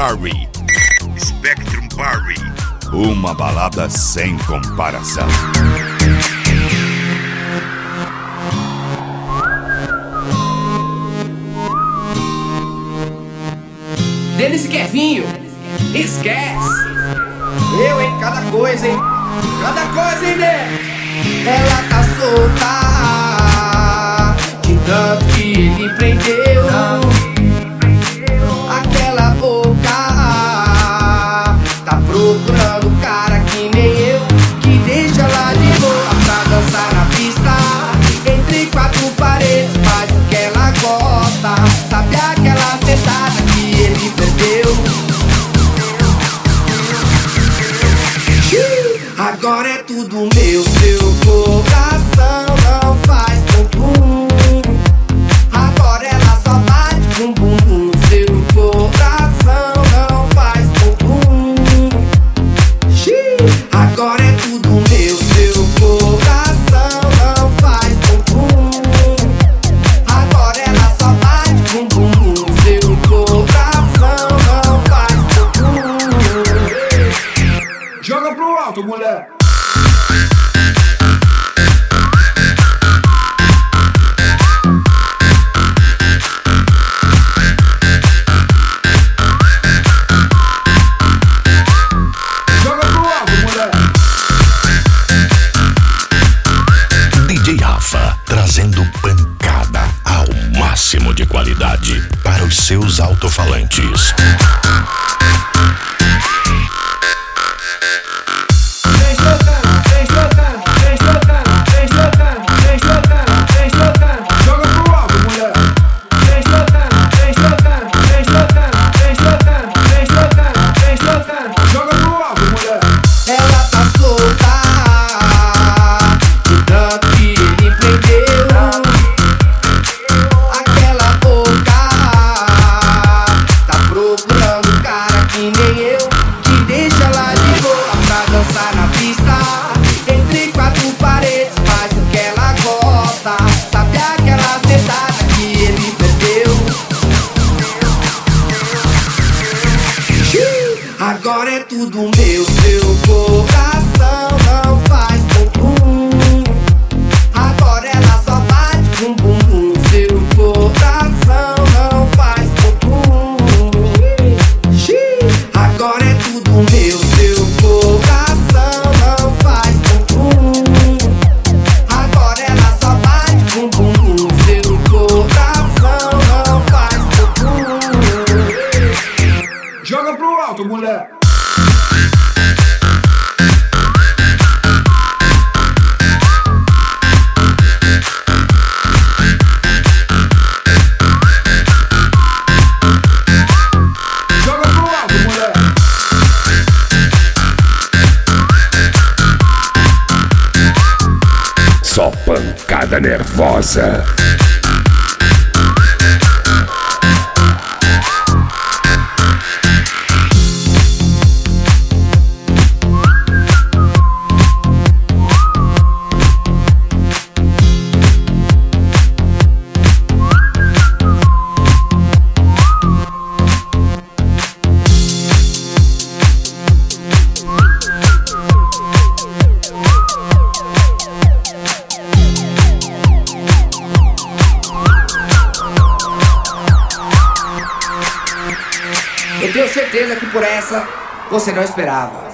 Party. Spectrum Party. Uma balada sem comparação. Denis e Kevinho, esquece. Eu, hein? Cada coisa, hein? Cada coisa, hein, né? Ela tá solta de tanto que ele prendeu. Aquela boca tá procurando um cara que nem eu, que deixa ela de boa pra dançar na pista. Entre quatro paredes faz o que ela gosta. Sabe aquela sentada que ele perdeu? Agora é tudo meu, seu coração não faz bumbum. Agora ela só bate com bumbum. Seu coração não faz bumbum. Agora é tudo meu, seu coração não faz bumbum. Agora ela só bate com bumbum. Seu coração não faz bumbum. Joga pro alto, mulher. Joga pro alto, mulher. DJ Rafa, trazendo pancada ao máximo de qualidade para os seus alto-falantes. Agora é tudo meu, seu coração não faz bumbum. Agora ela só bate com bumbum. Seu coração não faz bumbum. Agora é tudo meu, seu coração não faz bumbum. Agora ela só bate com bumbum. Seu coração não faz bumbum. Joga pro alto, mulher. Joga pro alto, mulher. Só pancada nervosa. Eu tenho certeza que por essa você não esperava.